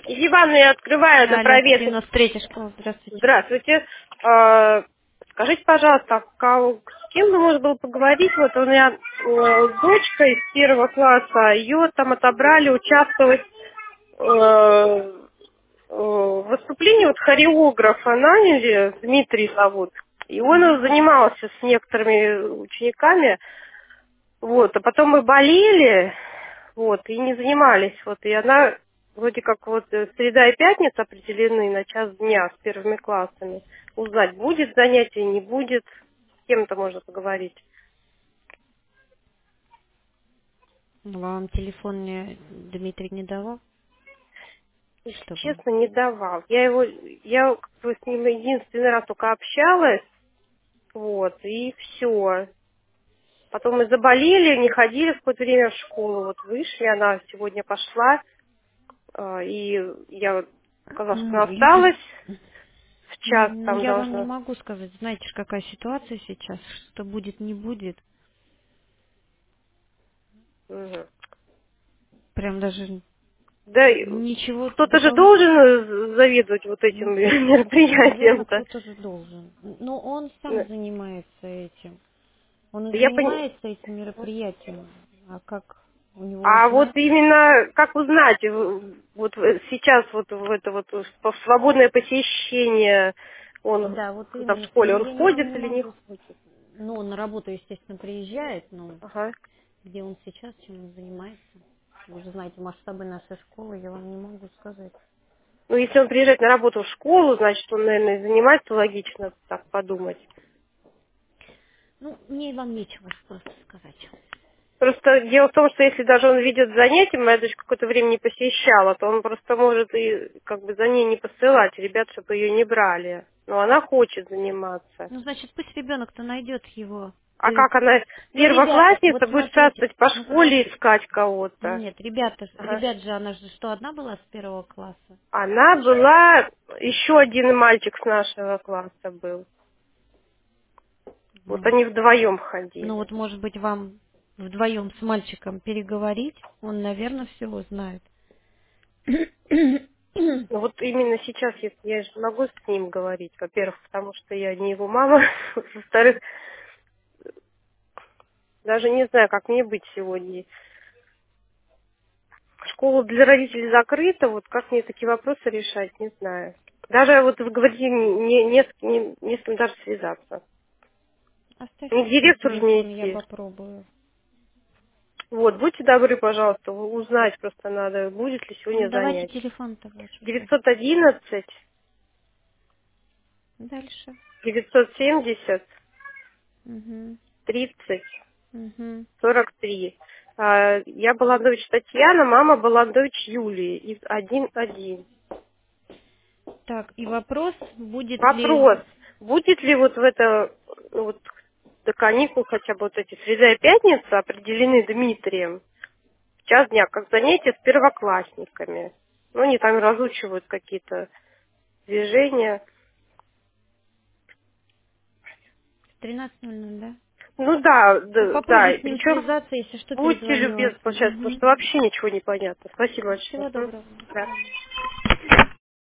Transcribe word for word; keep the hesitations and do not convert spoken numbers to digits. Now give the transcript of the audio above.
Ивановна, я открываю на Алло, проверку. девяносто третья школа, здравствуйте. Здравствуйте. А, Скажите, пожалуйста, а ка- с кем бы можно было поговорить? Вот у меня э, дочка из первого класса, ее там отобрали участвовать э, э, в выступлении вот хореографа Нанили, Дмитрий зовут. И он Мгм. занимался с некоторыми учениками. Вот, а потом мы болели, вот, и не занимались, вот, и она, вроде как вот э, среда и пятница определены на час дня с первыми классами. Узнать, будет занятие, не будет, с кем-то можно поговорить. Вам телефон мне Дмитрий не давал? Если Чтобы... честно, не давал. Я его, я как бы с ним единственный раз только общалась, вот, и все. Потом мы заболели, не ходили в какое-то время в школу, вот вышли, она сегодня пошла, а, и я вот сказала, что она Ну, осталась, в час м, там я вам не должна. могу сказать. Знаете же, какая ситуация сейчас? Что будет, не будет. Мгм. Прям даже Да, и ничего кто-то же дополнительного. должен э, заведовать вот этим Ну, наверное, мероприятием-то. кто-то же должен. Но он сам Да. занимается этим. Он и Я пони- занимается этим мероприятием. А как у него А вот узнать? именно, как узнать, в- вот в- сейчас вот в это вот в свободное посещение он Да, вот когда в именно, к школе, он сожалению, вам ходит не или не могу ходит? сказать. Ну, он на работу, естественно, приезжает, но Ага. где он сейчас, чем он занимается? Вы же знаете масштабы нашей школы, я вам не могу сказать. Ну, если он приезжает на работу в школу, значит, он, наверное, и занимается, логично так подумать. Ну, мне вам нечего просто сказать. Просто дело в том, что если даже он ведет занятия, моя дочь какое-то время не посещала, то он просто может и как бы за ней не посылать ребят, чтобы ее не брали. Но она хочет заниматься. Ну, значит, пусть ребенок-то найдет его. А И- как она, Ну, ребята, вот первоклассница, будет смотрите, шастать по ну школе подожди. искать кого-то? Нет, ребята, ж- Ага. ребят же, она же что, одна была с первого класса? Она была, еще один мальчик с нашего класса был. Вот Ну, они вдвоем ну ходили. вот, может быть, вам вдвоем с мальчиком переговорить? Он, наверное, все узнает. Ну вот именно сейчас я, я же могу с ним говорить, во-первых, потому что я не его мама, во-вторых, даже не знаю, как мне быть сегодня. Школа для родителей закрыта, вот как мне такие вопросы решать, не знаю. Даже вот вы говорите, не, не, с- не, не с кем даже связаться. Не к Оставьте свой директору же мне телефон, я идти. попробую. Вот, будьте добры, пожалуйста, узнать просто надо, будет ли Ну, сегодня давайте занятие. телефон-то ваш уже. девятьсот одиннадцать, Дальше. девятьсот семьдесят, Угу. тридцать, Угу. сорок три. А, Я Баландович Татьяна, мама Баландович Юлии, из один один. Так, и вопрос, будет ли... Вопрос, будет ли вот в это, ну вот до каникул хотя бы вот эти среда и пятница определены Дмитрием в час дня, как занятия с первоклассниками. Ну, они там разучивают какие-то движения. В тринадцать ноль ноль, да? Ну да, Ну, да, да. попробую И с ним причем связаться, если что, будьте перезвоню вас. любезны, сейчас, потому Угу. что вообще ничего не понятно. Спасибо большое. Всего М, доброго. До Да. свидания.